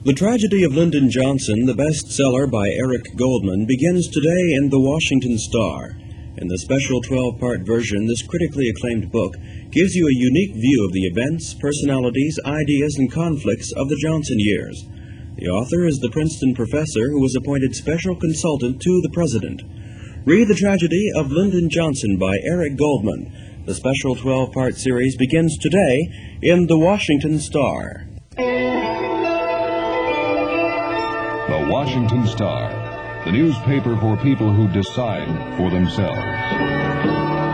The Tragedy of Lyndon Johnson, the bestseller by Eric Goldman, begins today in the Washington Star. In the special 12-part version, this critically acclaimed book gives you a unique view of the events, personalities, ideas, and conflicts of the Johnson years. The author is the Princeton professor who was appointed special consultant to the president. Read The Tragedy of Lyndon Johnson by Eric Goldman. The special 12-part series begins today in the Washington Star. The Washington Star, the newspaper for people who decide for themselves.